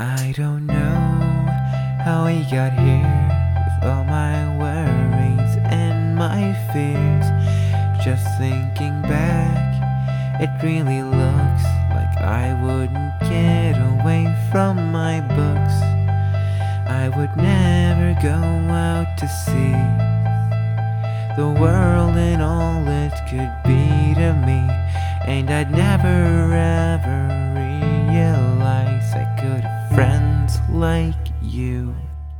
I don't know how we got here with all my worries and my fears. Just thinking back, it really looks like I wouldn't get away from my books. I would never go out to see the world and all it could be to me, and I'd never ever realize I could have friends like you.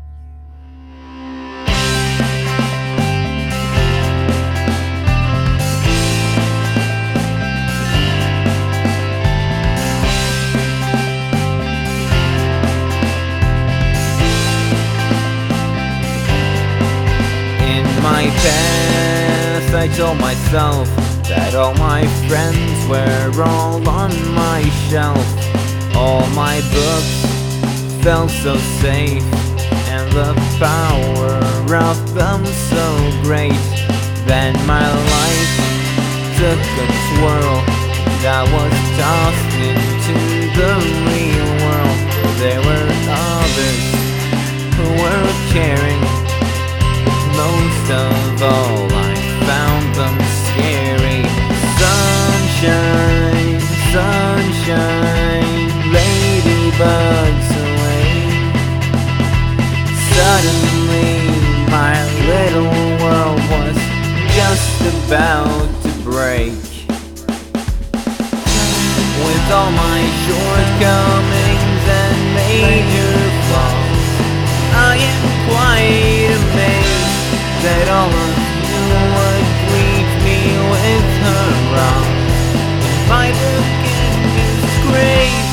In my past, I told myself that all my friends were all on my shelf. All my books felt so safe, and the power of them so great. Then my life took a twirl, and I was tossed into the real world. There were others who were caring. Most of all, I found them scary. Sunshine, sunshine, ladybugs away. Suddenly, my little world was just about to break. With all my shortcomings and major flaws, I am quite amazed that all of you would greet me with hurrah in my book and disgrace.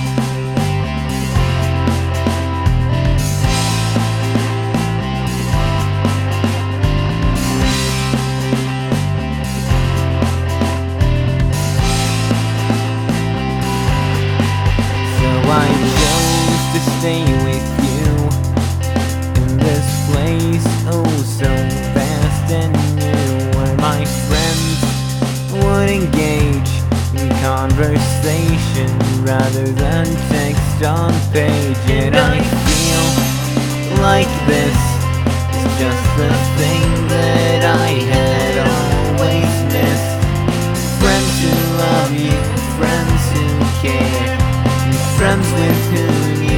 So I chose to stay with you in this place, oh so vast and new, where my friends would engage in conversation rather than text on page. And I feel like this is just the thing that I had always missed. Friends who love you, friends who care, and friends with whom you